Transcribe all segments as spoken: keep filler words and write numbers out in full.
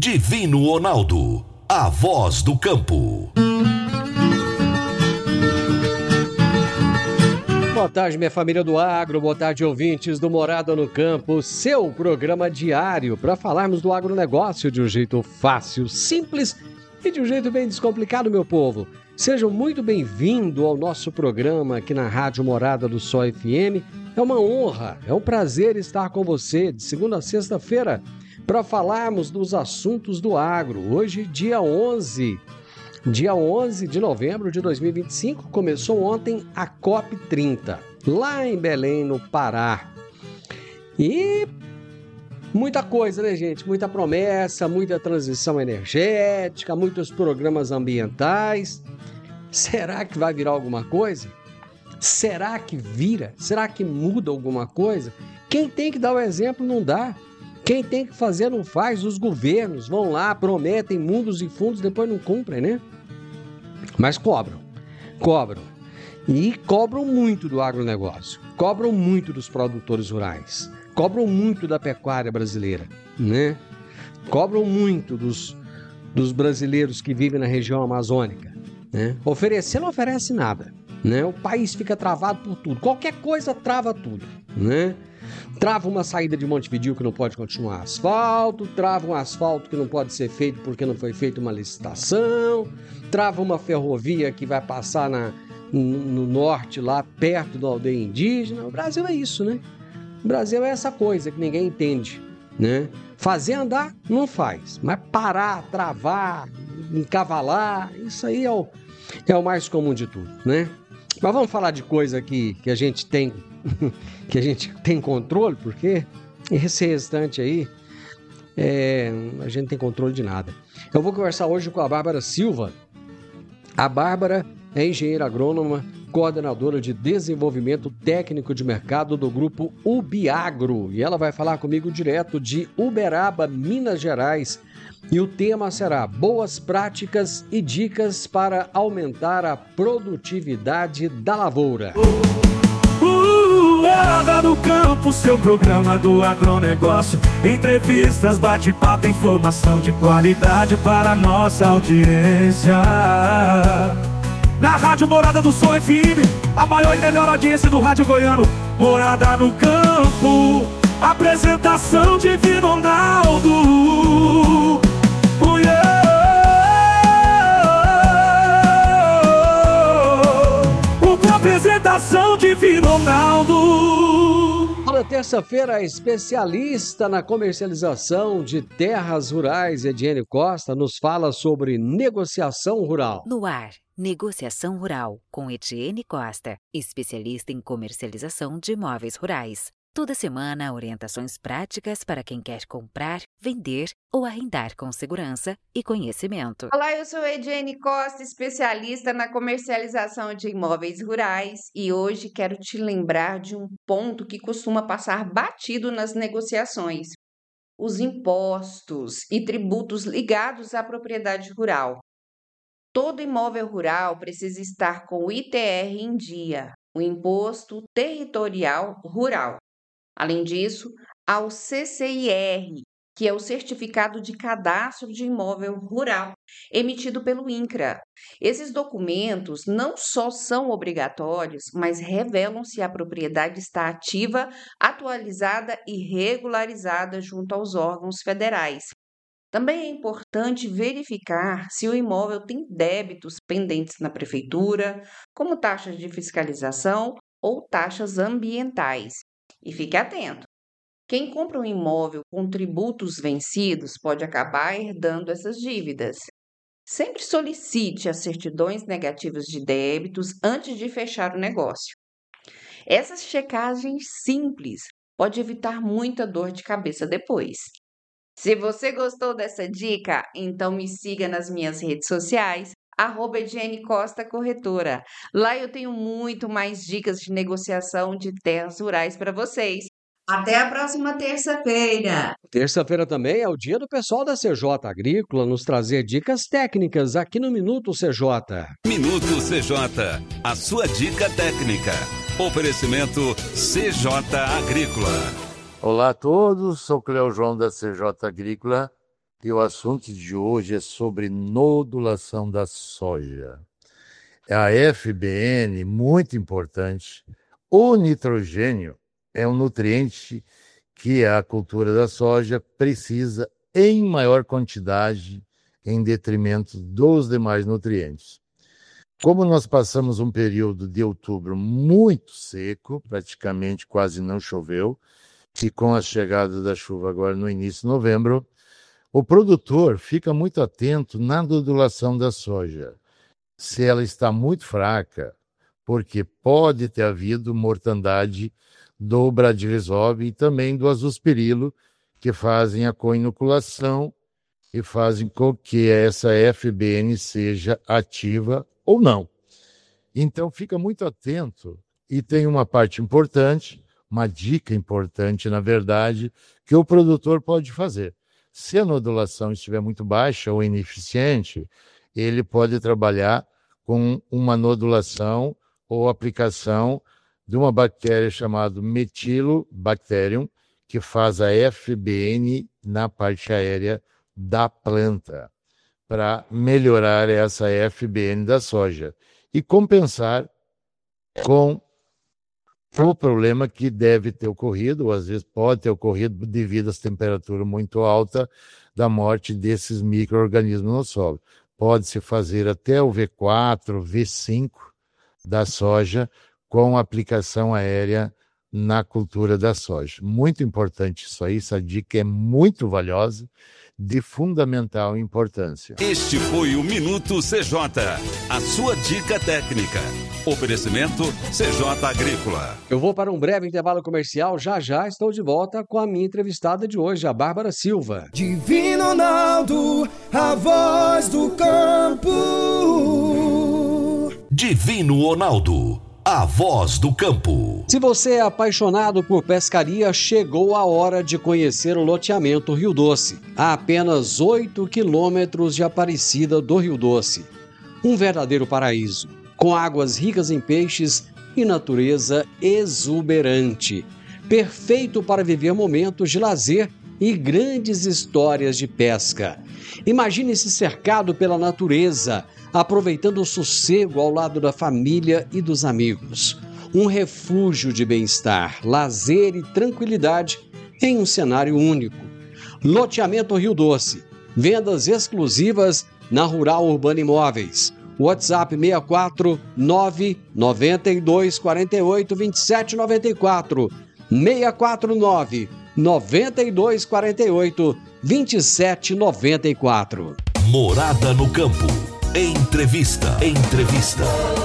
Divino Ronaldo, a voz do campo. Boa tarde, minha família do agro, boa tarde, ouvintes do Morada no Campo, seu programa diário para falarmos do agronegócio de um jeito fácil, simples e de um jeito bem descomplicado, meu povo. Sejam muito bem-vindos ao nosso programa aqui na Rádio Morada do Sol F M. É uma honra, é um prazer estar com você de segunda a sexta-feira para falarmos dos assuntos do agro. Hoje, dia onze. Dia onze de novembro de dois mil e vinte e cinco, começou ontem a COP trinta, lá em Belém, no Pará. E muita coisa, né, gente? Muita promessa, muita transição energética, muitos programas ambientais. Será que vai virar alguma coisa? Será que vira? Será que muda alguma coisa? Quem tem que dar o exemplo não dá. Quem tem que fazer não faz, os governos vão lá, prometem mundos e fundos, depois não cumprem, né? Mas cobram, cobram. E cobram muito do agronegócio, cobram muito dos produtores rurais, cobram muito da pecuária brasileira, né? Cobram muito dos, dos brasileiros que vivem na região amazônica, né? Oferecer não oferece nada, né? O país fica travado por tudo, qualquer coisa trava tudo, né? Trava uma saída de Montevidéu que não pode continuar asfalto, trava um asfalto que não pode ser feito porque não foi feita uma licitação, trava uma ferrovia que vai passar na, no, no norte, lá perto da aldeia indígena. O Brasil é isso, né? O Brasil é essa coisa que ninguém entende, né? Fazer andar, não faz, mas parar, travar, encavalar, isso aí é o, é o mais comum de tudo, né? Mas vamos falar de coisa que, que a gente tem que a gente tem controle, porque esse restante aí é, a gente não tem controle de nada. Eu vou conversar hoje com a Bárbara Silva. A Bárbara é engenheira agrônoma, coordenadora de desenvolvimento técnico de mercado do grupo Ubiagro, e ela vai falar comigo direto de Uberaba, Minas Gerais. E o tema será boas práticas e dicas para aumentar a produtividade da lavoura. Morada no Campo, seu programa do agronegócio. Entrevistas, bate-papo, informação de qualidade para a nossa audiência. Na Rádio Morada do Sol F M, a maior e melhor audiência do rádio goiano. Morada no Campo, apresentação de Divino Ronaldo. Oh, yeah. Apresentação de Divino Ronaldo. Toda terça-feira, a especialista na comercialização de terras rurais, Ediene Costa, nos fala sobre negociação rural. No ar, Negociação Rural, com Ediene Costa, especialista em comercialização de imóveis rurais. Toda semana, orientações práticas para quem quer comprar, vender ou arrendar com segurança e conhecimento. Olá, eu sou Ediene Costa, especialista na comercialização de imóveis rurais, e hoje quero te lembrar de um ponto que costuma passar batido nas negociações: os impostos e tributos ligados à propriedade rural. Todo imóvel rural precisa estar com o I T R em dia, o Imposto Territorial Rural. Além disso, há o C C I R, que é o Certificado de Cadastro de Imóvel Rural, emitido pelo INCRA. Esses documentos não só são obrigatórios, mas revelam se a propriedade está ativa, atualizada e regularizada junto aos órgãos federais. Também é importante verificar se o imóvel tem débitos pendentes na prefeitura, como taxas de fiscalização ou taxas ambientais. E fique atento: quem compra um imóvel com tributos vencidos pode acabar herdando essas dívidas. Sempre solicite as certidões negativas de débitos antes de fechar o negócio. Essa checagem simples pode evitar muita dor de cabeça depois. Se você gostou dessa dica, então me siga nas minhas redes sociais, arroba Ediene Costa Corretora. Lá eu tenho muito mais dicas de negociação de terras rurais para vocês. Até a próxima terça-feira. Terça-feira também é o dia do pessoal da C J Agrícola nos trazer dicas técnicas aqui no Minuto C J. Minuto C J, a sua dica técnica. Oferecimento C J Agrícola. Olá a todos, sou Cleo João da C J Agrícola E o assunto de hoje é sobre nodulação da soja. A F B N, muito importante. O nitrogênio é um nutriente que a cultura da soja precisa em maior quantidade em detrimento dos demais nutrientes. Como nós passamos um período de outubro muito seco, praticamente quase não choveu, e com a chegada da chuva agora no início de novembro, o produtor fica muito atento na nodulação da soja. Se ela está muito fraca, porque pode ter havido mortandade do Bradyrhizobia e também do azospirilo, que fazem a coinoculação e fazem com que essa F B N seja ativa ou não. Então, fica muito atento. E tem uma parte importante, uma dica importante, na verdade, que o produtor pode fazer. Se a nodulação estiver muito baixa ou ineficiente, ele pode trabalhar com uma nodulação ou aplicação de uma bactéria chamada Metylobacterium, que faz a F B N na parte aérea da planta, para melhorar essa F B N da soja e compensar com o problema que deve ter ocorrido, ou às vezes pode ter ocorrido devido às temperaturas muito altas, da morte desses micro-organismos no solo. Pode-se fazer até o V quatro, V cinco da soja com aplicação aérea na cultura da soja. Muito importante isso aí, essa dica é muito valiosa, de fundamental importância. Este foi o Minuto C J, a sua dica técnica. Oferecimento C J Agrícola. Eu vou para um breve intervalo comercial, já já estou de volta com a minha entrevistada de hoje, a Bárbara Silva. Divino Ronaldo, a voz do campo. Divino Ronaldo, a voz do campo. Se você é apaixonado por pescaria, chegou a hora de conhecer o loteamento Rio Doce, a apenas oito quilômetros de Aparecida do Rio Doce. Um verdadeiro paraíso, com águas ricas em peixes e natureza exuberante. Perfeito para viver momentos de lazer e grandes histórias de pesca. Imagine-se cercado pela natureza, aproveitando o sossego ao lado da família e dos amigos. Um refúgio de bem-estar, lazer e tranquilidade em um cenário único. Loteamento Rio Doce. Vendas exclusivas na Rural Urbana Imóveis. WhatsApp seis quatro nove nove dois quatro oito dois sete nove quatro. seis quatro nove nove dois quatro oito dois sete nove quatro. Morada no Campo. Entrevista. Entrevista.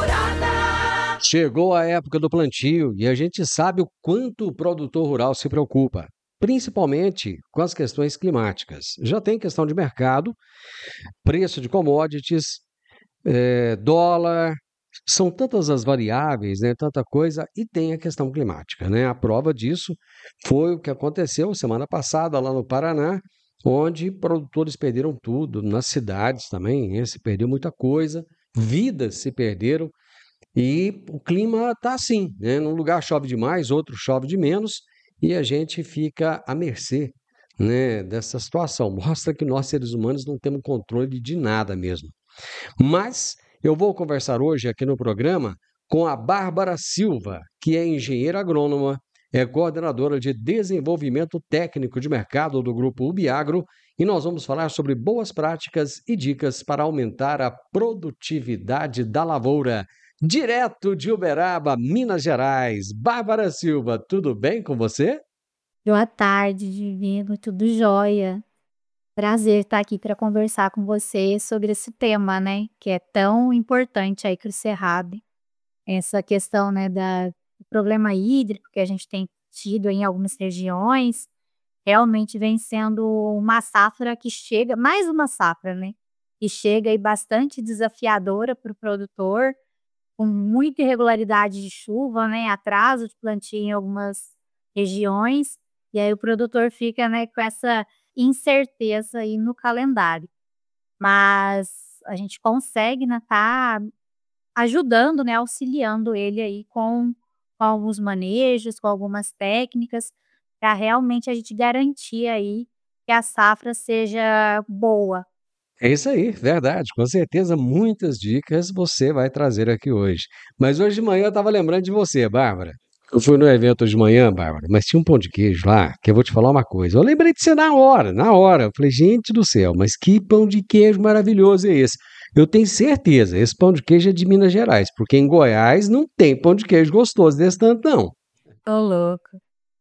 Chegou a época do plantio e a gente sabe o quanto o produtor rural se preocupa, principalmente com as questões climáticas. Já tem questão de mercado, preço de commodities, é, dólar, são tantas as variáveis, né, tanta coisa, e tem a questão climática, né? A prova disso foi o que aconteceu semana passada lá no Paraná, onde produtores perderam tudo, nas cidades também, né, se perdeu muita coisa, vidas se perderam, e o clima está assim, né? Num lugar chove demais, outro chove de menos, e a gente fica à mercê, né, dessa situação. Mostra que nós, seres humanos, não temos controle de nada mesmo. Mas eu vou conversar hoje aqui no programa com a Bárbara Silva, que é engenheira agrônoma, é coordenadora de desenvolvimento técnico de mercado do Grupo Ubiagro, e nós vamos falar sobre boas práticas e dicas para aumentar a produtividade da lavoura. Direto de Uberaba, Minas Gerais. Bárbara Silva, tudo bem com você? Boa tarde, Divino, tudo jóia. Prazer estar aqui para conversar com você sobre esse tema, né, que é tão importante aí para o Cerrado. Essa questão, né, da, do problema hídrico que a gente tem tido em algumas regiões, realmente vem sendo uma safra que chega, mais uma safra, né, que chega aí bastante desafiadora para o produtor, com muita irregularidade de chuva, né, atraso de plantio em algumas regiões, e aí o produtor fica, né, com essa incerteza aí no calendário. Mas a gente consegue, né, tá ajudando, né, auxiliando ele aí com, com alguns manejos, com algumas técnicas, para realmente a gente garantir aí que a safra seja boa. É isso aí, verdade. Com certeza, muitas dicas você vai trazer aqui hoje. Mas hoje de manhã eu estava lembrando de você, Bárbara. Eu fui no evento hoje de manhã, Bárbara, mas tinha um pão de queijo lá, que eu vou te falar uma coisa. Eu lembrei de você na hora, na hora. Eu falei, gente do céu, mas que pão de queijo maravilhoso é esse? Eu tenho certeza, esse pão de queijo é de Minas Gerais, porque em Goiás não tem pão de queijo gostoso desse tanto, não. Ô louco.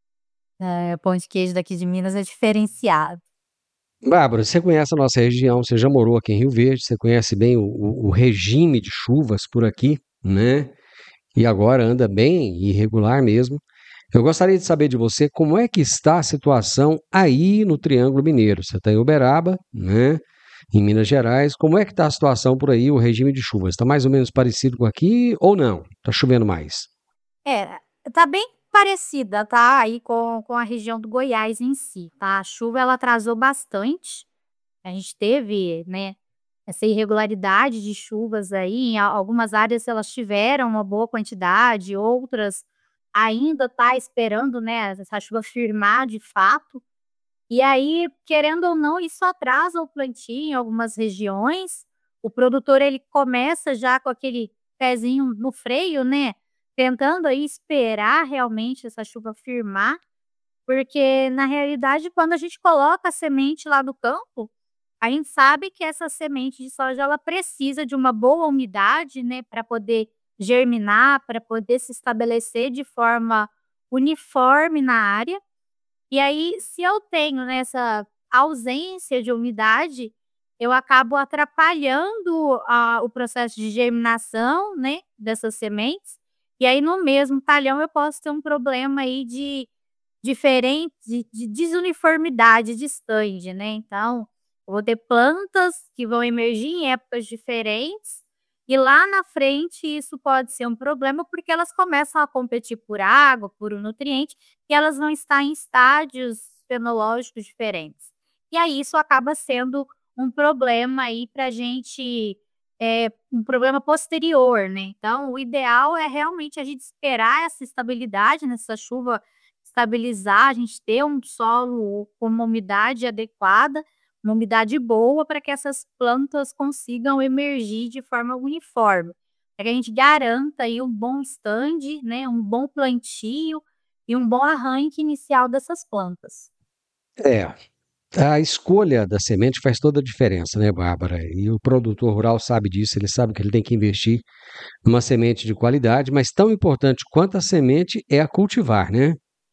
É, pão de queijo daqui de Minas é diferenciado. Bárbara, você conhece a nossa região, você já morou aqui em Rio Verde, você conhece bem o, o- o regime de chuvas por aqui, né? E agora anda bem irregular mesmo. Eu gostaria de saber de você como é que está a situação aí no Triângulo Mineiro. Você está em Uberaba, né? Em Minas Gerais. Como é que está a situação por aí, o regime de chuvas? Está mais ou menos parecido com aqui ou não? Está chovendo mais? É, tá bem parecida, tá? Aí com, com a região do Goiás em si, tá? A chuva ela atrasou bastante. A gente teve, né, essa irregularidade de chuvas aí. Em a- algumas áreas elas tiveram uma boa quantidade, outras ainda tá esperando, né, essa chuva firmar de fato. E aí, querendo ou não, isso atrasa o plantio em algumas regiões. O produtor ele começa já com aquele pezinho no freio, né, tentando aí esperar realmente essa chuva firmar, porque na realidade quando a gente coloca a semente lá no campo, a gente sabe que essa semente de soja ela precisa de uma boa umidade, né, para poder germinar, para poder se estabelecer de forma uniforme na área. E aí, se eu tenho, né, essa ausência de umidade, eu acabo atrapalhando a o processo de germinação, né, dessas sementes, e aí no mesmo talhão eu posso ter um problema aí de diferente de de desuniformidade de stand, né, então, eu vou ter plantas que vão emergir em épocas diferentes, e lá na frente isso pode ser um problema, porque elas começam a competir por água, por um nutriente, e elas vão estar em estágios fenológicos diferentes. E aí isso acaba sendo um problema aí para a gente, eh, um problema posterior, né. Então o ideal é realmente a gente esperar essa estabilidade, nessa chuva estabilizar, a gente ter um solo com uma umidade adequada, uma umidade boa para que essas plantas consigam emergir de forma uniforme, para que a gente garanta aí um bom stand, né, um bom plantio e um bom arranque inicial dessas plantas. É, a escolha da semente faz toda a diferença, né, Bárbara? E o produtor rural sabe disso, ele sabe que ele tem que investir numa semente de qualidade, mas tão importante quanto a semente é a cultivar, né?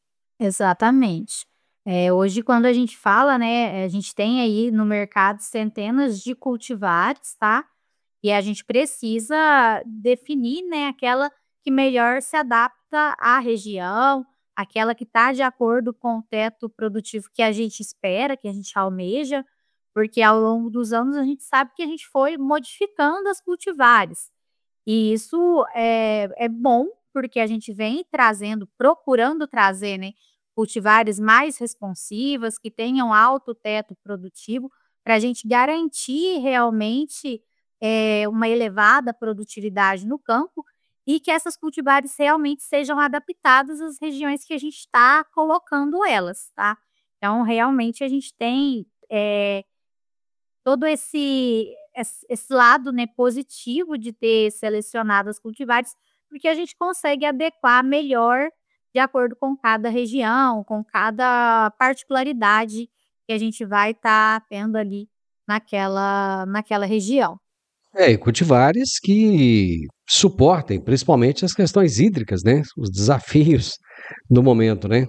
Exatamente. Eh, hoje quando a gente fala, né, a gente tem aí no mercado centenas de cultivares, tá, e a gente precisa definir, né, aquela que melhor se adapta à região, aquela que está de acordo com o teto produtivo que a gente espera, que a gente almeja, porque ao longo dos anos a gente sabe que a gente foi modificando as cultivares. E isso é é bom, porque a gente vem trazendo procurando trazer, né, cultivares mais responsivas, que tenham alto teto produtivo, para a gente garantir realmente, eh, uma elevada produtividade no campo, e que essas cultivares realmente sejam adaptadas às regiões que a gente está colocando elas, tá. Então realmente a gente tem, eh todo esse esse esse lado, né, positivo de ter selecionado as cultivares, porque a gente consegue adequar melhor de acordo com cada região, com cada particularidade que a gente vai estar tendo ali naquela naquela região. É, e cultivares que suportem principalmente as questões hídricas, né? Os desafios do momento, né?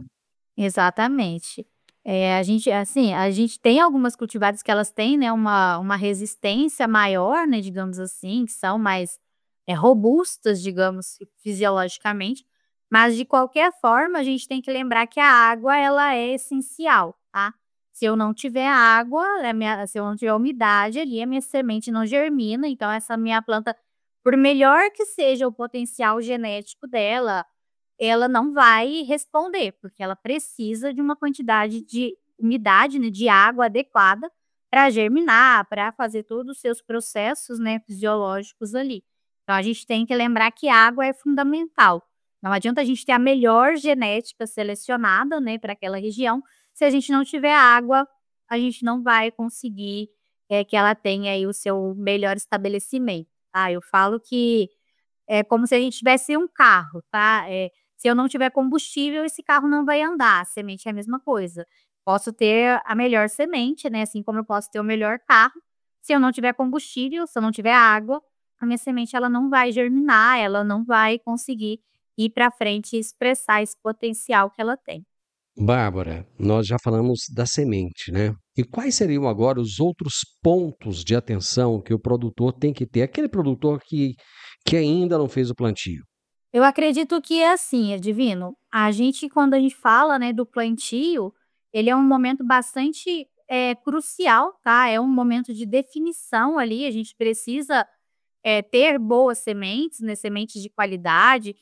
Exatamente. Eh, a gente assim, a gente tem algumas cultivares que elas têm, né, uma uma resistência maior, né, digamos assim, que são mais, eh, robustas, digamos, fisiologicamente, mas de qualquer forma a gente tem que lembrar que a água ela é essencial, tá. Se eu não tiver água, a minha se eu não tiver umidade ali, a minha semente não germina, então essa minha planta, por melhor que seja o potencial genético dela, ela não vai responder, porque ela precisa de uma quantidade de umidade, né, de água adequada para germinar, para fazer todos os seus processos, né, fisiológicos ali. Então a gente tem que lembrar que água é fundamental. Não adianta a gente ter a melhor genética selecionada, né, para aquela região, se a gente não tiver água a gente não vai conseguir é, que ela tenha aí o seu melhor estabelecimento, tá? Eu falo que é como se a gente tivesse um carro, tá? É, se eu não tiver combustível, esse carro não vai andar. A semente é a mesma coisa. Posso ter a melhor semente, né? Assim como eu posso ter o melhor carro. Se eu não tiver combustível, se eu não tiver água, a minha semente ela não vai germinar, ela não vai conseguir ir para frente e expressar esse potencial que ela tem. Bárbara, nós já falamos da semente, né? E quais seriam agora os outros pontos de atenção que o produtor tem que ter? Aquele produtor que, que ainda não fez o plantio. Eu acredito que é assim, é divino. A gente, quando a gente fala, né, do plantio, ele é um momento bastante é, crucial, tá? É um momento de definição ali. A gente precisa é, ter boas sementes, né, sementes de qualidade,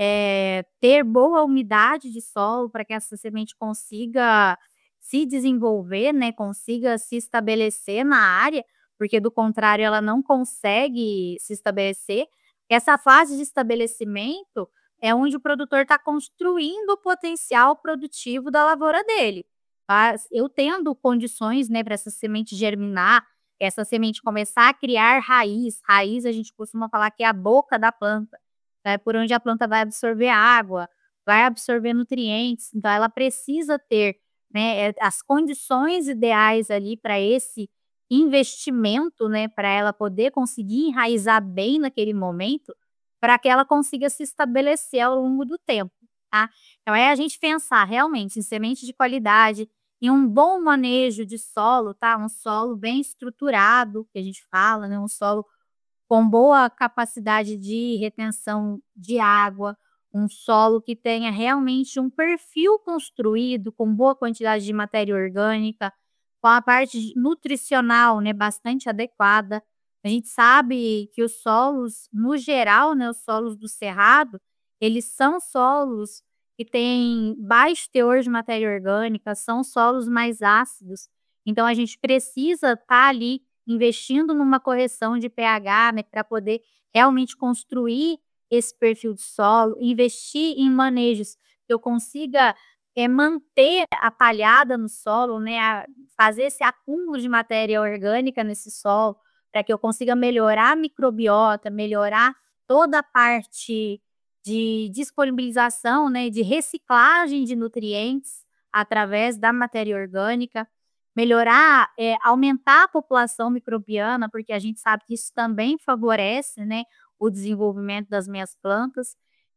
é, ter boa umidade de solo para que essa semente consiga se desenvolver, né, consiga se estabelecer na área, porque do contrário ela não consegue se estabelecer. Essa fase de estabelecimento é onde o produtor está construindo o potencial produtivo da lavoura dele. Tá? Eu tendo condições, né, para essa semente germinar, essa semente começar a criar raiz. Raiz a gente costuma falar que é a boca da planta, né, por onde a planta vai absorver água, vai absorver nutrientes. Então ela precisa ter, né, é, as condições ideais ali para esse investimento, né, para ela poder conseguir enraizar bem naquele momento, para que ela consiga se estabelecer ao longo do tempo, tá? Então é a gente pensar realmente em semente de qualidade, em um bom manejo de solo, tá? Um solo bem estruturado, que a gente fala, né? Um solo com boa capacidade de retenção de água, um solo que tenha realmente um perfil construído com boa quantidade de matéria orgânica, com a parte nutricional, né, bastante adequada. A gente sabe que os solos, no geral, né, os solos do cerrado, eles são solos que têm baixo teor de matéria orgânica, são solos mais ácidos. Então a gente precisa estar ali investindo numa correção de pH, né, para poder realmente construir esse perfil de solo, investir em manejos que eu consiga é, manter a palhada no solo, né, a fazer esse acúmulo de matéria orgânica nesse solo, para que eu consiga melhorar a microbiota, melhorar toda a parte de disponibilização, né, de reciclagem de nutrientes através da matéria orgânica, melhorar, é, aumentar a população microbiana, porque a gente sabe que isso também favorece, né, o desenvolvimento das minhas plantas.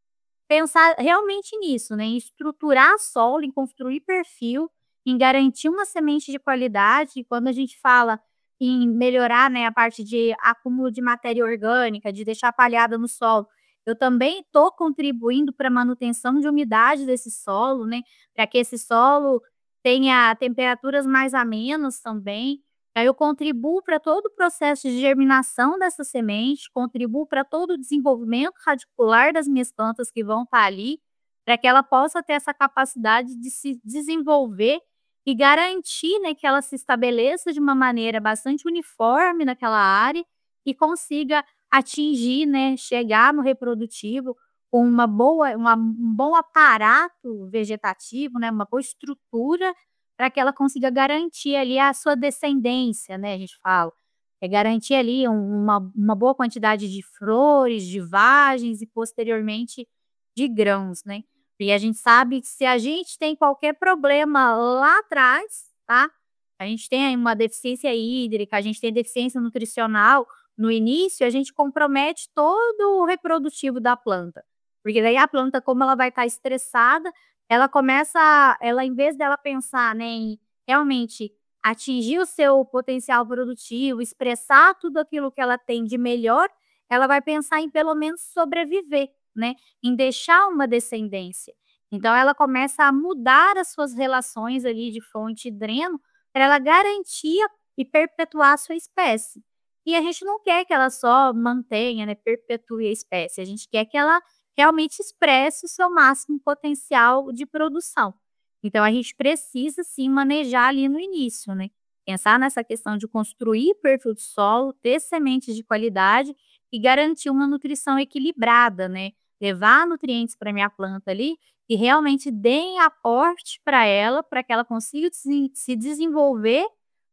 Pensar realmente nisso, né, em estruturar solo, em construir perfil, em garantir uma semente de qualidade. E quando a gente fala em melhorar, né, a parte de acúmulo de matéria orgânica, de deixar palhada no solo, eu também estou contribuindo para a manutenção de umidade desse solo, né, para que esse solo tenha temperaturas mais amenas também. Aí eu contribuo para todo o processo de germinação dessa semente, contribuo para todo o desenvolvimento radicular das minhas plantas que vão estar ali, para que ela possa ter essa capacidade de se desenvolver e garantir, né, que ela se estabeleça de uma maneira bastante uniforme naquela área e consiga atingir, né, chegar no reprodutivo com uma boa, uma, um bom aparato vegetativo, né, uma boa estrutura, para que ela consiga garantir ali a sua descendência, né, a gente fala. É garantir ali um- uma, uma boa quantidade de flores, de vagens e posteriormente de grãos, né? E a gente sabe que se a gente tem qualquer problema lá atrás, tá? A gente tem aí uma deficiência hídrica, a gente tem deficiência nutricional no início, a gente compromete todo o reprodutivo da planta. Porque daí a planta, como ela vai estar estressada, ela começa, a- ela em vez dela pensar, né, em realmente atingir o seu potencial produtivo, expressar tudo aquilo que ela tem de melhor, ela vai pensar em pelo menos sobreviver, né, em deixar uma descendência. Então ela começa a mudar as suas relações ali de fonte e dreno para ela garantir e perpetuar a sua espécie. E a gente não quer que ela só mantenha, né, perpetue a espécie, a gente quer que ela realmente expresse o seu máximo potencial de produção. Então a gente precisa sim manejar ali no início, né? Pensar nessa questão de construir perfil de solo, ter sementes de qualidade e garantir uma nutrição equilibrada, né? Levar nutrientes para minha planta ali e realmente deem aporte para ela, para que ela consiga se se desenvolver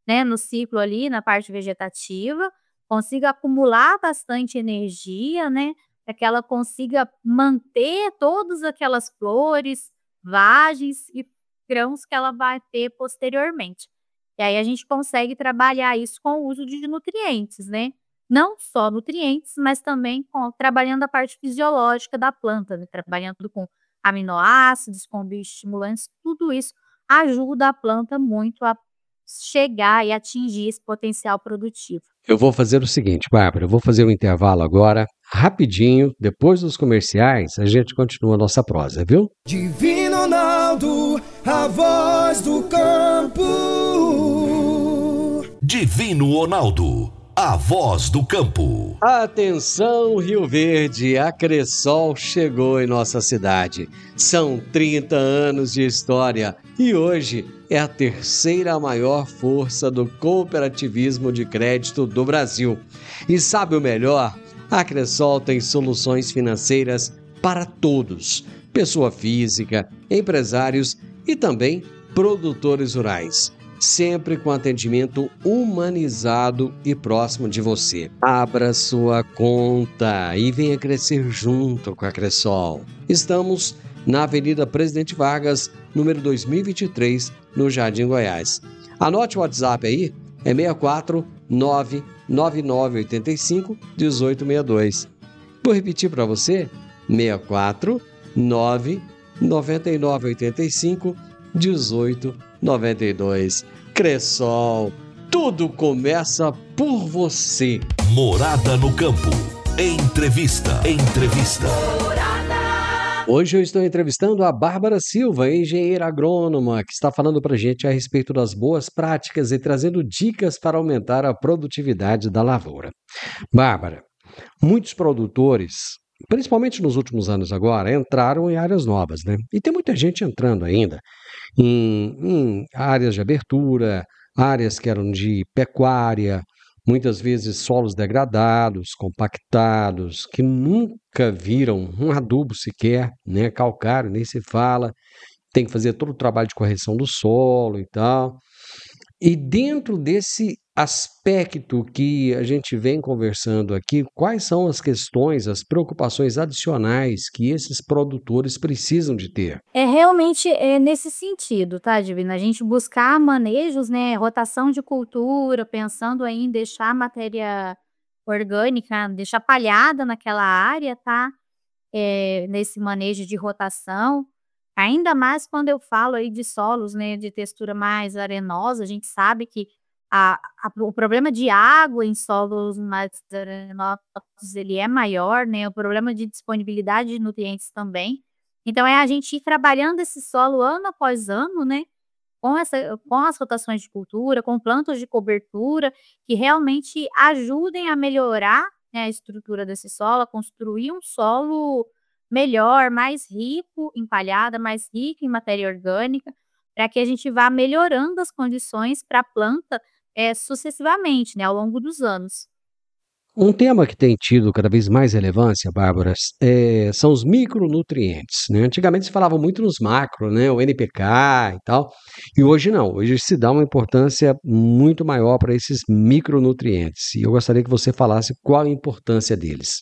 né, no ciclo ali, na parte vegetativa, consiga acumular bastante energia, né, para que ela consiga manter todas aquelas flores, vagens e grãos que ela vai ter posteriormente. E aí a gente consegue trabalhar isso com o uso de nutrientes, né? Não só nutrientes, mas também com, trabalhando a parte fisiológica da planta, né? Trabalhando com aminoácidos, com bioestimulantes, tudo isso ajuda a planta muito a chegar e atingir esse potencial produtivo. Eu vou fazer o seguinte, Bárbara, eu vou fazer um intervalo agora, rapidinho, depois dos comerciais, a gente continua a nossa prosa, viu? Divino Ronaldo, a voz do campo. Divino Ronaldo, a voz do campo. Atenção, Rio Verde, a Cressol chegou em nossa cidade. São trinta anos de história e hoje é a terceira maior força do cooperativismo de crédito do Brasil. E sabe o melhor? A Cressol tem soluções financeiras para todos, pessoa física, empresários e também produtores rurais. Sempre com atendimento humanizado e próximo de você. Abra sua conta e venha crescer junto com a Cressol. Estamos na Avenida Presidente Vargas, número dois mil e vinte e três, no Jardim Goiás. Anote o WhatsApp aí, é seis quatro nove nove nove oito cinco um oito seis dois. Vou repetir para você, seis quatro nove nove nove oito cinco um oito nove dois. Cressol, tudo começa por você. Morada no campo. Entrevista. Entrevista. Hoje eu estou entrevistando a Bárbara Silva, engenheira agrônoma, que está falando para a gente a respeito das boas práticas e trazendo dicas para aumentar a produtividade da lavoura. Bárbara, muitos produtores, principalmente nos últimos anos agora, entraram em áreas novas, né? E tem muita gente entrando ainda em, em áreas de abertura, áreas que eram de pecuária, muitas vezes solos degradados, compactados, que nunca viram um adubo sequer, né? Calcário, nem se fala, tem que fazer todo o trabalho de correção do solo e tal. E dentro desse aspecto que a gente vem conversando aqui, quais são as questões, as preocupações adicionais que esses produtores precisam de ter? É realmente é nesse sentido, tá, Divina? A gente buscar manejos, né, rotação de cultura, pensando aí em deixar a matéria orgânica, deixar palhada naquela área, tá? É, nesse manejo de rotação. Ainda mais quando eu falo aí de solos, né, de textura mais arenosa, a gente sabe que a, a- o problema de água em solos mais arenosos ele é maior, né? O problema de disponibilidade de nutrientes também. Então é a gente ir trabalhando esse solo ano após ano, né? Com essa, com as rotações de cultura, com plantas de cobertura, que realmente ajudem a melhorar, né, a estrutura desse solo, a construir um solo melhor, mais rico em palhada, mais rico em matéria orgânica, para que a gente vá melhorando as condições para a planta eh, sucessivamente, né, ao longo dos anos. Um tema que tem tido cada vez mais relevância, Bárbara, é, são os micronutrientes, né? Antigamente se falava muito nos macro, né? O N P K e tal, e hoje não. Hoje se dá uma importância muito maior para esses micronutrientes. E eu gostaria que você falasse qual a importância deles.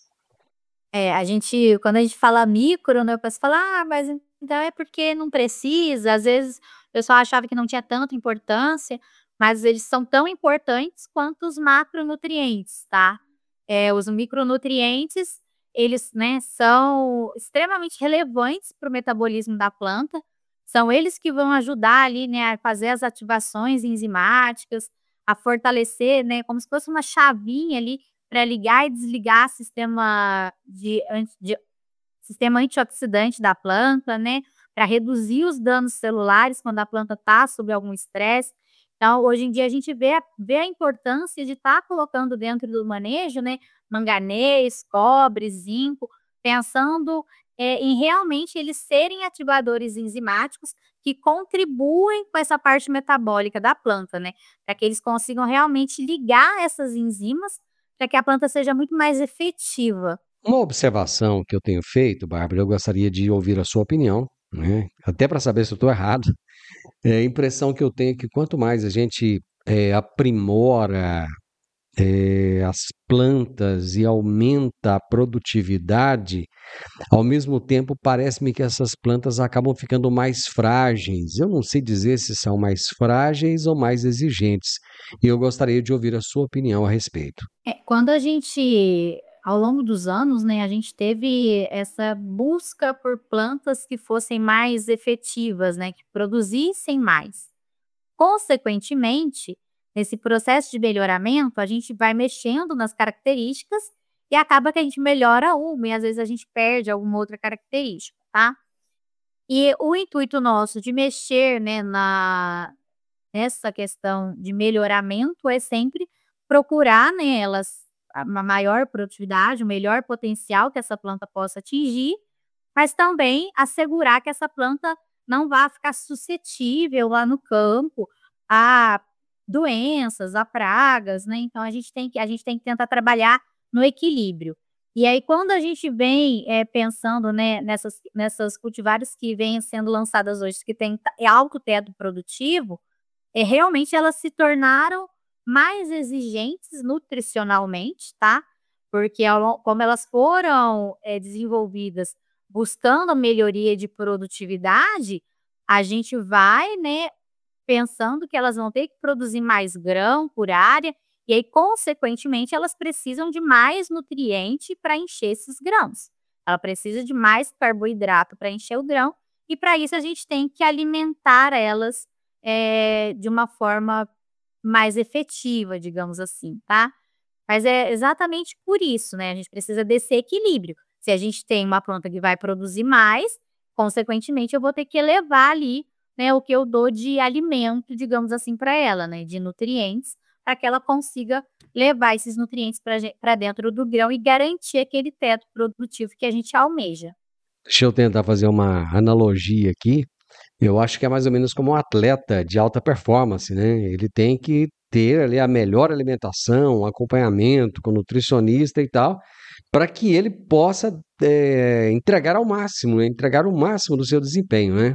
É, a gente, quando a gente fala micro, né, o pessoal fala, ah, mas então é porque não precisa. Às vezes o pessoal achava que não tinha tanta importância, mas eles são tão importantes quanto os macronutrientes, tá? É, os micronutrientes, eles, né, são extremamente relevantes para o metabolismo da planta. São eles que vão ajudar ali, né, a fazer as ativações enzimáticas, a fortalecer, né, como se fosse uma chavinha ali para ligar e desligar sistema de, anti- de sistema antioxidante da planta, né? Para reduzir os danos celulares quando a planta está sob algum estresse. Então, hoje em dia, a gente vê a, vê a importância de estar colocando dentro do manejo, né? Manganês, cobre, zinco, pensando é, em realmente eles serem ativadores enzimáticos que contribuem com essa parte metabólica da planta, né? Para que eles consigam realmente ligar essas enzimas para que a planta seja muito mais efetiva. Uma observação que eu tenho feito, Bárbara, eu gostaria de ouvir a sua opinião, né? Até para saber se eu estou errado. É a impressão que eu tenho é que quanto mais a gente é, aprimora é, as plantas e aumenta a produtividade, ao mesmo tempo parece-me que essas plantas acabam ficando mais frágeis. Eu não sei dizer se são mais frágeis ou mais exigentes. E eu gostaria de ouvir a sua opinião a respeito. É, quando a gente, ao longo dos anos, né, a gente teve essa busca por plantas que fossem mais efetivas, né, que produzissem mais. Consequentemente, nesse processo de melhoramento, a gente vai mexendo nas características e acaba que a gente melhora uma e às vezes a gente perde alguma outra característica, tá? E o intuito nosso de mexer, né, na, nessa questão de melhoramento é sempre procurar, né, elas a uma maior produtividade, o melhor potencial que essa planta possa atingir, mas também assegurar que essa planta não vá ficar suscetível lá no campo a doenças, a pragas, né? Então a gente tem que a gente tem que tentar trabalhar no equilíbrio. E aí quando a gente vem, eh, pensando, né, nessas nessas cultivares que vêm sendo lançadas hoje, que têm ta alto teto produtivo, é realmente elas se tornaram mais exigentes nutricionalmente, tá? Porque ao lon como elas foram, eh, desenvolvidas buscando a melhoria de produtividade, a gente vai, né, pensando que elas vão ter que produzir mais grão por área, e aí, consequentemente, elas precisam de mais nutriente para encher esses grãos. Ela precisa de mais carboidrato para encher o grão, e para isso a gente tem que alimentar elas, eh, de uma forma mais efetiva, digamos assim, tá? Mas é exatamente por isso, né, a gente precisa desse equilíbrio. Se a gente tem uma planta que vai produzir mais, consequentemente eu vou ter que elevar ali, né, o que eu dou de alimento, digamos assim, para ela, né, de nutrientes, para que ela consiga levar esses nutrientes para dentro do grão e garantir aquele teto produtivo que a gente almeja. Deixa eu tentar fazer uma analogia aqui. Eu acho que é mais ou menos como um atleta de alta performance, né? Ele tem que ter ali a melhor alimentação, um acompanhamento com nutricionista e tal, para que ele possa eh, entregar ao máximo, né? Entregar o máximo do seu desempenho, né?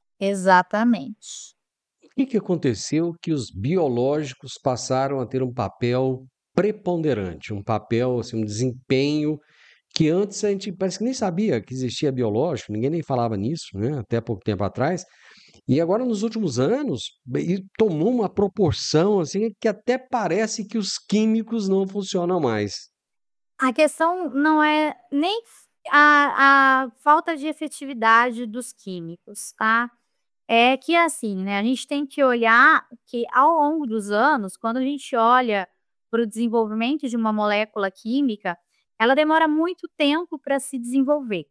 Exatamente. O que que aconteceu que os biológicos passaram a ter um papel preponderante, um papel, assim, um desempenho que antes a gente parece que nem sabia que existia biológico, ninguém nem falava nisso, né? Até pouco tempo atrás. E agora, nos últimos anos, e tomou uma proporção assim que até parece que os químicos não funcionam mais. A questão não é nem f a a falta de efetividade dos químicos, tá? É que assim, né, a gente tem que olhar que ao longo dos anos, quando a gente olha para o desenvolvimento de uma molécula química, ela demora muito tempo para se desenvolver.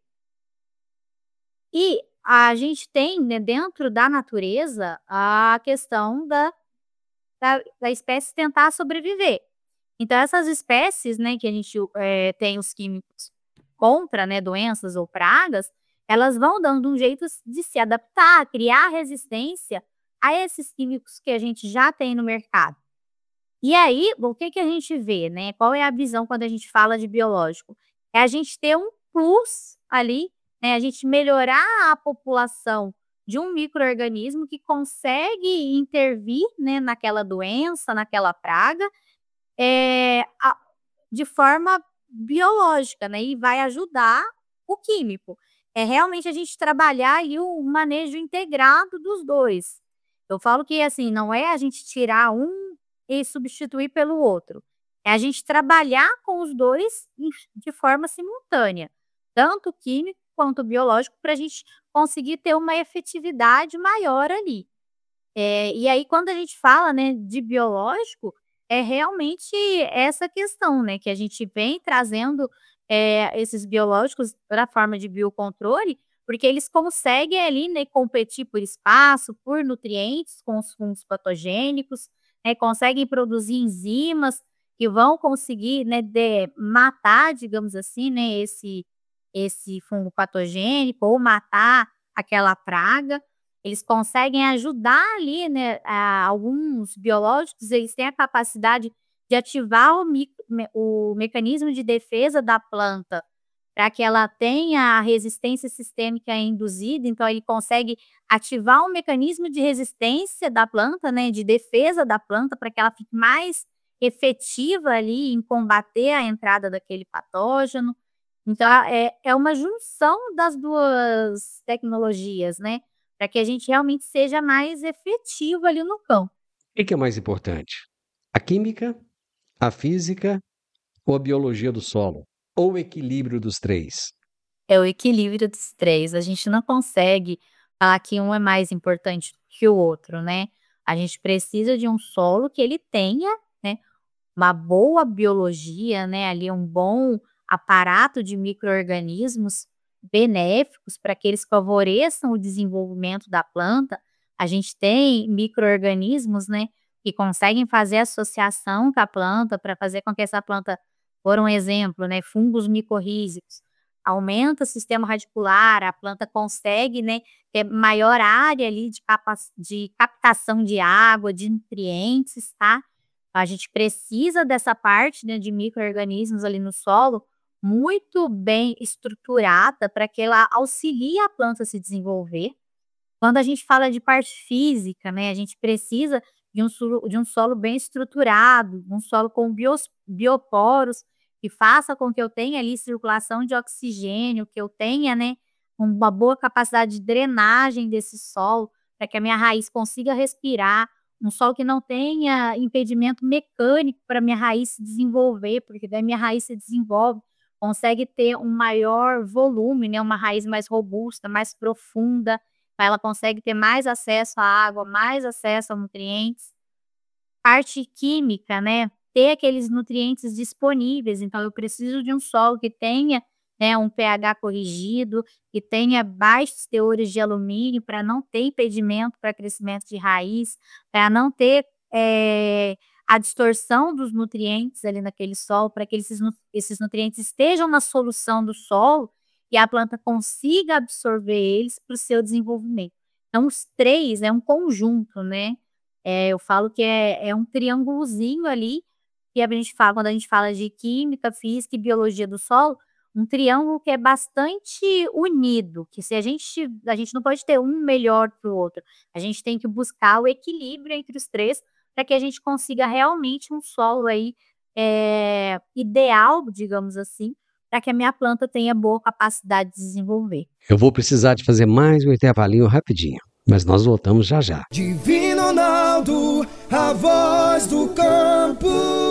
E a gente tem, né, dentro da natureza, a questão da da da espécie tentar sobreviver. Então essas espécies, né, que a gente, eh, tem os químicos contra, né, doenças ou pragas, elas vão dando um jeito de se adaptar, criar resistência a esses químicos que a gente já tem no mercado. E aí, o que que a gente vê, né, qual é a visão quando a gente fala de biológico? É a gente ter um plus ali, né, a gente melhorar a população de um micro-organismo que consegue intervir, né, naquela doença, naquela praga, eh, a de forma biológica, né, e vai ajudar o químico. É realmente a gente trabalhar aí o manejo integrado dos dois. Eu falo que, assim, não é a gente tirar um e substituir pelo outro, é a gente trabalhar com os dois em de forma simultânea, tanto o químico quanto o biológico, para a gente conseguir ter uma efetividade maior ali. Eh, e aí quando a gente fala, né, de biológico, é realmente essa questão, né, que a gente vem trazendo, eh, esses biológicos pra forma de biocontrole, porque eles conseguem ali, né, competir por espaço, por nutrientes com os fungos patogênicos, né, conseguem produzir enzimas que vão conseguir, né, de matar, digamos assim, né, esse esse fungo patogênico ou matar aquela praga. Eles conseguem ajudar ali, né, a alguns biológicos, eles têm a capacidade de ativar o mic me o mecanismo de defesa da planta, para que ela tenha a resistência sistêmica induzida, então ele consegue ativar um mecanismo de resistência da planta, né, de defesa da planta, para que ela fique mais efetiva ali em combater a entrada daquele patógeno. Então, é, é uma junção das duas tecnologias, né, para que a gente realmente seja mais efetivo ali no campo. O que que é mais importante? A química, a física ou a biologia do solo? Ou o equilíbrio dos três? É o equilíbrio dos três. A gente não consegue falar que um é mais importante que o outro, né? A gente precisa de um solo que ele tenha, né, uma boa biologia, né, ali um bom aparato de micro-organismos benéficos para que eles favoreçam o desenvolvimento da planta. A gente tem micro-organismos, né, que conseguem fazer associação com a planta para fazer com que essa planta, por um exemplo, né, fungos micorrízicos, aumenta o sistema radicular, a planta consegue, né, ter maior área ali de, capa de captação de água, de nutrientes, tá? A gente precisa dessa parte, né, de micro-organismos ali no solo muito bem estruturada para que ela auxilie a planta a se desenvolver. Quando a gente fala de parte física, né, a gente precisa de um solo, de um solo bem estruturado, um solo com bios, bioporos, que faça com que eu tenha ali circulação de oxigênio, que eu tenha, né, uma boa capacidade de drenagem desse solo, para que a minha raiz consiga respirar, um solo que não tenha impedimento mecânico para a minha raiz se desenvolver, porque daí a minha raiz se desenvolve, consegue ter um maior volume, né, uma raiz mais robusta, mais profunda, ela consegue ter mais acesso à água, mais acesso a nutrientes. Parte química, né, ter aqueles nutrientes disponíveis, então eu preciso de um solo que tenha, né, um pH corrigido, que tenha baixos teores de alumínio para não ter impedimento para crescimento de raiz, para não ter é, a distorção dos nutrientes ali naquele solo, para que esses, esses nutrientes estejam na solução do solo e a planta consiga absorver eles para o seu desenvolvimento. Então, os três é um conjunto, né? É, eu falo que é, é um triângulozinho ali, que a gente fala, quando a gente fala de química, física e biologia do solo, um triângulo que é bastante unido, que se a gente, a gente não pode ter um melhor que o outro, a gente tem que buscar o equilíbrio entre os três para que a gente consiga realmente um solo aí é, ideal, digamos assim, para que a minha planta tenha boa capacidade de desenvolver. Eu vou precisar de fazer mais um intervalinho rapidinho, mas nós voltamos já já. Divino Ronaldo, a voz do campo.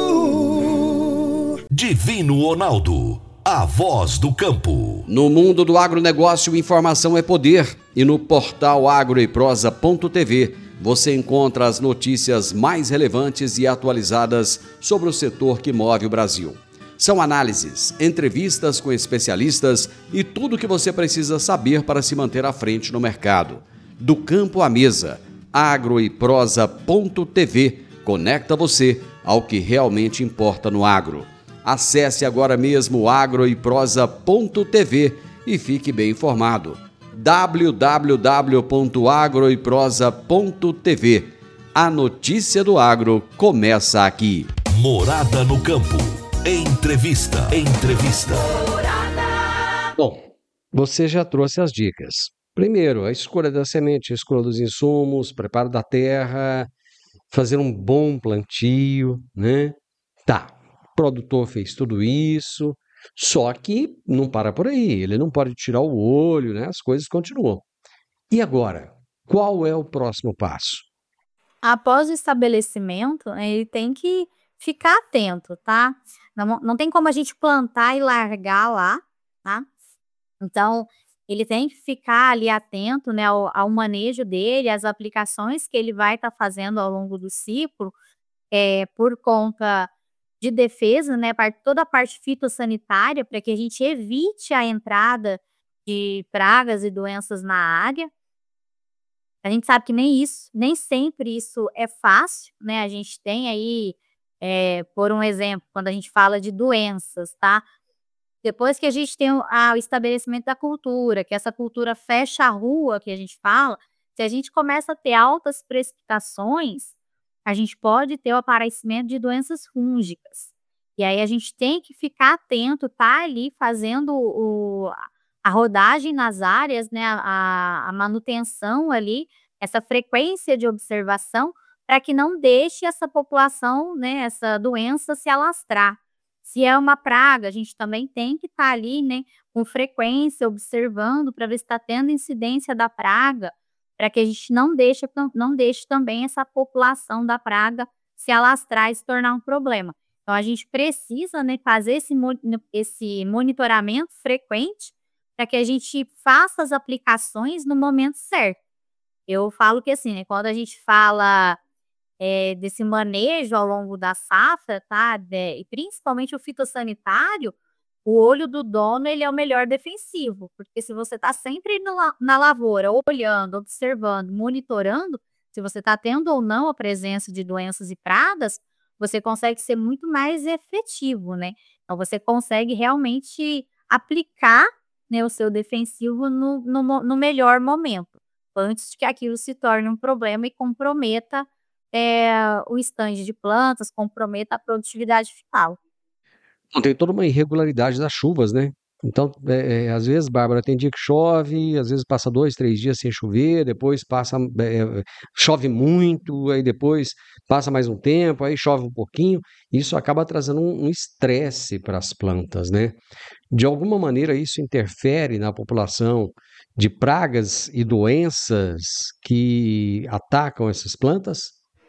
Divino Ronaldo, a voz do campo. No mundo do agronegócio, informação é poder. E no portal agroeprosa ponto tv você encontra as notícias mais relevantes e atualizadas sobre o setor que move o Brasil. São análises, entrevistas com especialistas e tudo o que você precisa saber para se manter à frente no mercado. Do campo à mesa, agroeprosa ponto tv conecta você ao que realmente importa no agro. Acesse agora mesmo agroeprosa ponto tv e fique bem informado. w w w ponto agroeprosa ponto tv. A notícia do agro começa aqui. Morada no campo. Entrevista. Entrevista. Bom, você já trouxe as dicas. Primeiro, a escolha da semente, a escolha dos insumos, preparo da terra, fazer um bom plantio, né? Tá, o produtor fez tudo isso, só que não para por aí, ele não pode tirar o olho, né? As coisas continuam. E agora, qual é o próximo passo? Após o estabelecimento, ele tem que ficar atento, tá? Não, não tem como a gente plantar e largar lá, tá? Então, ele tem que ficar ali atento, né, ao, ao manejo dele, às aplicações que ele vai estar tá fazendo ao longo do ciclo, é, por conta de defesa, né, toda a parte fitossanitária, para que a gente evite a entrada de pragas e doenças na área. A gente sabe que nem isso, nem sempre isso é fácil, né? A gente tem aí, é, por um exemplo, quando a gente fala de doenças, tá? Depois que a gente tem o, a, o estabelecimento da cultura, que essa cultura fecha a rua, que a gente fala, se a gente começa a ter altas precipitações, a gente pode ter o aparecimento de doenças fúngicas. E aí a gente tem que ficar atento, tá ali fazendo o a rodagem nas áreas, né, a a manutenção ali, essa frequência de observação, para que não deixe essa população, né, essa doença se alastrar. Se é uma praga, a gente também tem que estar ali, né, com frequência observando para ver se está tendo incidência da praga, para que a gente não deixe tam não deixe também essa população da praga se alastrar e se tornar um problema. Então a gente precisa, né, fazer esse moni esse monitoramento frequente, para que a gente faça as aplicações no momento certo. Eu falo que assim, né, quando a gente fala, eh, desse manejo ao longo da safra, tá, de e principalmente o fitossanitário, o olho do dono ele é o melhor defensivo, porque se você está sempre no la na lavoura, olhando, observando, monitorando, se você está tendo ou não a presença de doenças e pragas, você consegue ser muito mais efetivo, né. Então você consegue realmente aplicar, né, o seu defensivo no no mo no melhor momento, antes de que aquilo se torne um problema e comprometa, eh, o estande de plantas, comprometa a produtividade final. Não, tem toda uma irregularidade das chuvas, né. Então, eh eh, às vezes, Bárbara, tem dia que chove, às vezes passa dois, três dias sem chover, depois passa, eh eh, chove muito, aí depois passa mais um tempo, aí chove um pouquinho, isso acaba trazendo um um estresse para as plantas, né. De alguma maneira isso interfere na população de pragas e doenças que atacam essas plantas?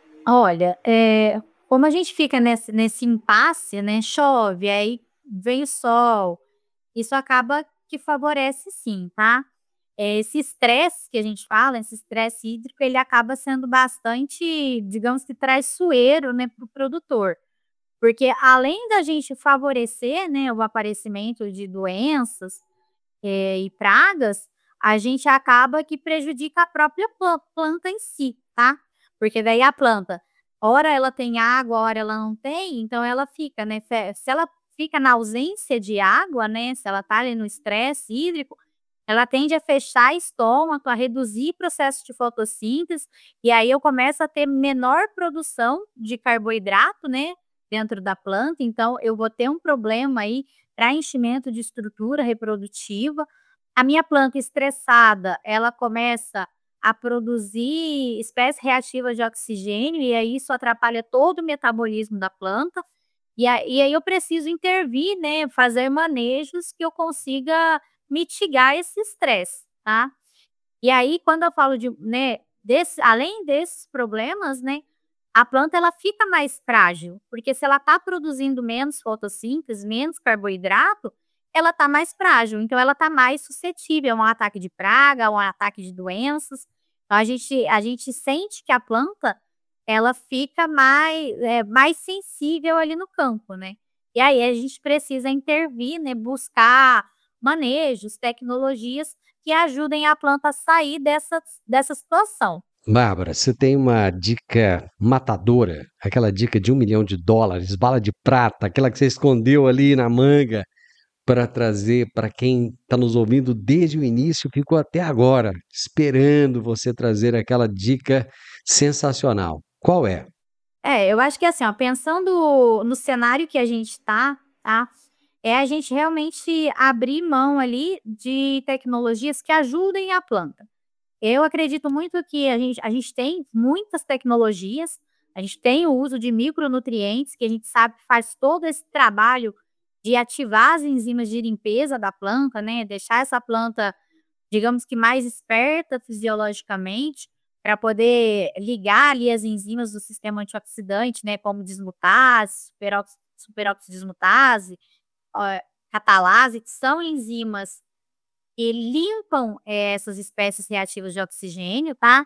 Olha, eh, como a gente fica nesse nesse impasse, né, chove, aí vem o sol, isso acaba que favorece sim, tá. Eh, esse estresse que a gente fala, esse estresse hídrico, ele acaba sendo bastante, digamos que traiçoeiro, né, para o produtor. Porque além da gente favorecer, né, o aparecimento de doenças, eh, e pragas, a gente acaba que prejudica a própria plan planta em si, tá. Porque daí a planta, ora ela tem água, ora ela não tem, então ela fica, né, fe se ela fica na ausência de água, né, se ela tá ali no estresse hídrico, ela tende a fechar estômago, a reduzir processo de fotossíntese, e aí eu começo a ter menor produção de carboidrato, né, dentro da planta, então eu vou ter um problema aí para enchimento de estrutura reprodutiva. A minha planta estressada, ela começa a produzir espécies reativas de oxigênio, e aí isso atrapalha todo o metabolismo da planta, e a e aí eu preciso intervir, né, fazer manejos que eu consiga mitigar esse estresse, tá. E aí quando eu falo de, né, desse além desses problemas, né, a planta ela fica mais frágil, porque se ela está produzindo menos fotossíntese, menos carboidrato, ela está mais frágil, então ela está mais suscetível a um ataque de praga, a um ataque de doenças. Então a gente a gente sente que a planta, ela fica mais, eh, mais sensível ali no campo, né. E aí a gente precisa intervir, né, buscar manejos, tecnologias que ajudem a planta a sair dessa dessa situação. Bárbara, você tem uma dica matadora, aquela dica de um milhão de dólares, bala de prata, aquela que você escondeu ali na manga para trazer para quem está nos ouvindo desde o início, ficou até agora esperando você trazer aquela dica sensacional. Qual é? É, eu acho que assim, ó, pensando no cenário que a gente tá, tá, é a gente realmente abrir mão ali de tecnologias que ajudem a planta. Eu acredito muito que a gente a gente tem muitas tecnologias, a gente tem o uso de micronutrientes, que a gente sabe que faz todo esse trabalho de ativar as enzimas de limpeza da planta, né, deixar essa planta, digamos que mais esperta fisiologicamente, para poder ligar ali as enzimas do sistema antioxidante, né, como dismutase, superoxi superoxidismutase, ó, catalase, que são enzimas que limpam, eh, essas espécies reativas de oxigênio, tá.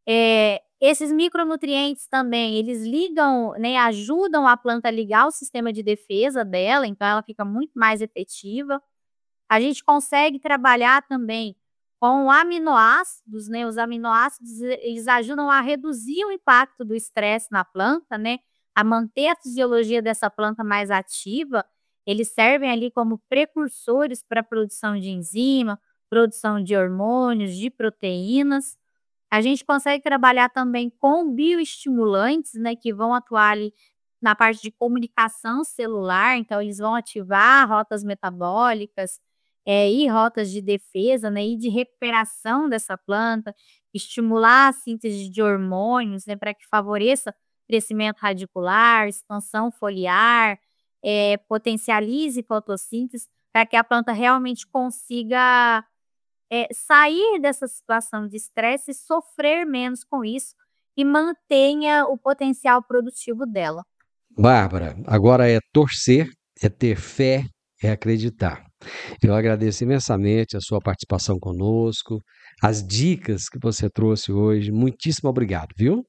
Eh, esses micronutrientes também, eles ligam, né, ajudam a planta a ligar o sistema de defesa dela, então ela fica muito mais efetiva. A gente consegue trabalhar também com aminoácidos, né, os aminoácidos e eles ajudam a reduzir o impacto do estresse na planta, né, a manter a fisiologia dessa planta mais ativa. Eles servem ali como precursores para a produção de enzima, produção de hormônios, de proteínas. A gente consegue trabalhar também com bioestimulantes, né, que vão atuar ali na parte de comunicação celular, então eles vão ativar rotas metabólicas, é, e rotas de defesa, né, e de recuperação dessa planta, estimular a síntese de hormônios, né, para que favoreça crescimento radicular, expansão foliar, é, potencialize fotossíntese, para que a planta realmente consiga é, sair dessa situação de estresse e sofrer menos com isso e mantenha o potencial produtivo dela. Bárbara, agora é torcer, é ter fé, é acreditar. Eu agradeço imensamente a sua participação conosco, as dicas que você trouxe hoje. Muitíssimo obrigado, viu?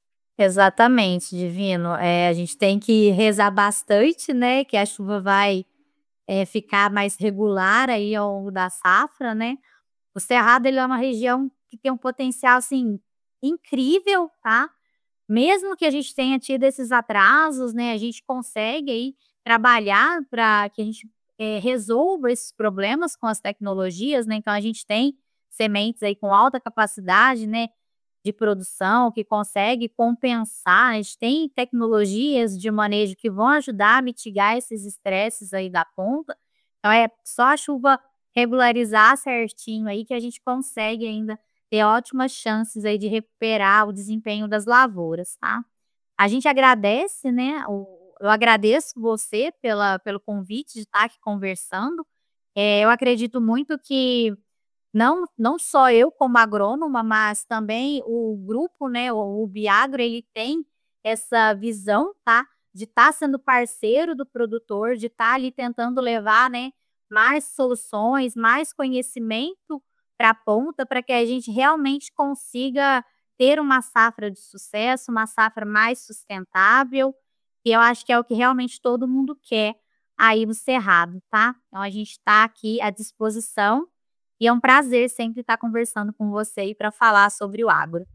Exatamente, Divino. É, a gente tem que rezar bastante, né? Que a chuva vai é, ficar mais regular aí ao longo da safra, né? O Cerrado, ele é uma região que tem um potencial, assim, incrível, tá? Mesmo que a gente tenha tido esses atrasos, né? A gente consegue aí trabalhar para que a gente é, resolva esses problemas com as tecnologias, né? Então, a gente tem sementes aí com alta capacidade, né? De produção, que consegue compensar. A gente tem tecnologias de manejo que vão ajudar a mitigar esses estresses aí da ponta. Então, é só a chuva regularizar certinho aí que a gente consegue ainda ter ótimas chances aí de recuperar o desempenho das lavouras, tá? A gente agradece, né? o- Eu agradeço você pela, pelo convite de estar aqui conversando. É, eu acredito muito que não, não só eu como agrônoma, mas também o grupo, né, o, o Biagro, ele tem essa visão, tá, de estar sendo parceiro do produtor, de estar ali tentando levar, né, mais soluções, mais conhecimento para a ponta, para que a gente realmente consiga ter uma safra de sucesso, uma safra mais sustentável, e eu acho que é o que realmente todo mundo quer aí no Cerrado, tá? Então a gente está aqui à disposição. E é um prazer sempre estar conversando com você aí para falar sobre o agro.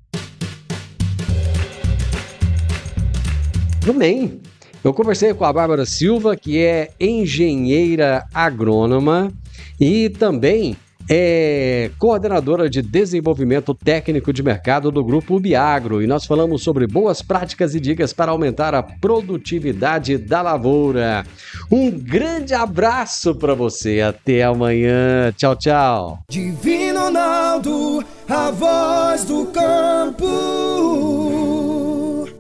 Tudo bem. Eu conversei com a Bárbara Silva, que é engenheira agrônoma e também é coordenadora de desenvolvimento técnico de mercado do Grupo Ubiagro. E nós falamos sobre boas práticas e dicas para aumentar a produtividade da lavoura. Um grande abraço para você. Até amanhã. Tchau, tchau. Divino Ronaldo, a voz do campo.